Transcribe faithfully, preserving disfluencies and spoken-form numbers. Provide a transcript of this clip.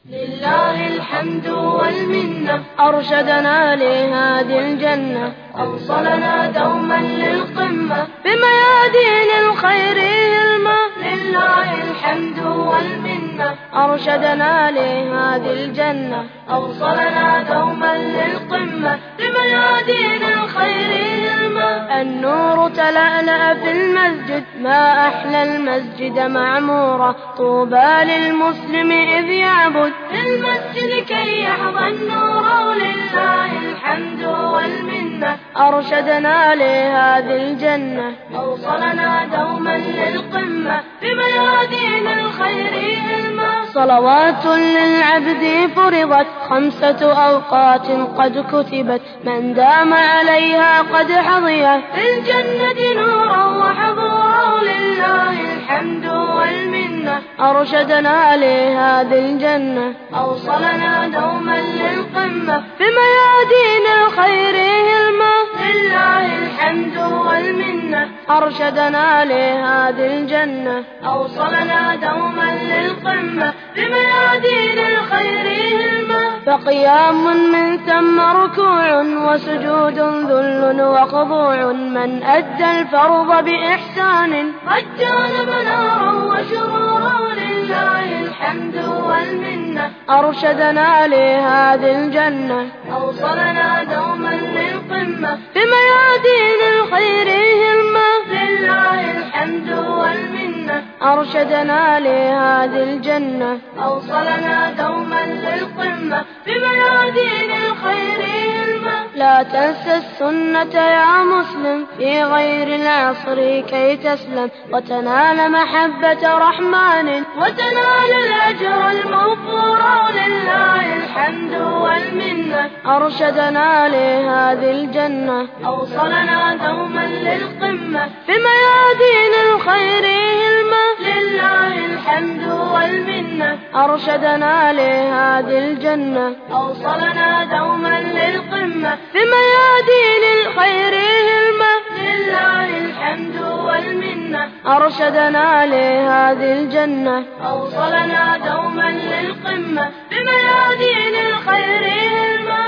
لله الحمد والمنة، أرشدنا لهذه الجنة، أوصلنا دوما للقمة بميادين الخير هلمة. لله الحمد والمنة، أرشدنا لهذه الجنة، أوصلنا دوما للقمة بميادين الخير هلمة. النور تلألأ في المسجد، ما أحلى المسجد معمورة، طوبى للمسلم إذ يعبد في المسجد كي يحظى النور. لله الحمد والمنة، أرشدنا لهذه الجنة، أوصلنا دوما للقمة بميادين الخير هلمة. صلوات للعبد فرضت، خمسة أوقات قد كتبت، من دام عليها قد حظي في الجنة نورا وحضورا. لله الحمد والمنة، أرشدنا لهذه الجنة، أوصلنا دوما للقمة بميادين الخير هلمة. لله الحمد والمنة، أرشدنا لهذه الجنة، أوصلنا دوما للقمة بميادين الخير هلمة. فقيام من ثم ركوع، وسجود ذل وخضوع، من أدى الفرض بإحسان قد جانب نارا وشرورا. لله الحمد والمنة، أرشدنا لهذه الجنة، أوصلنا دوما للقمة بميادين الخير هلمة. لله الحمد والمنة، أرشدنا لهذه الجنة، أوصلنا دوما للقمة بميادين الخير هلمة. لا تنسى السنة يا مسلم في غير العصر كي تسلم، وتنال محبة رحمن وتنال الأجر الموفور. لله الحمد والمنة، أرشدنا لهذه الجنة، أوصلنا دوما للقمة بميادين الخير هلمة. لله الحمد والمنة، أرشدنا لهذه الجنة، أوصلنا دوما للقمة بميادين الخير هلمة. لله الحمد والمنة، أرشدنا لهذه الجنة، أوصلنا دوما للقمة بميادين الخير هلمة.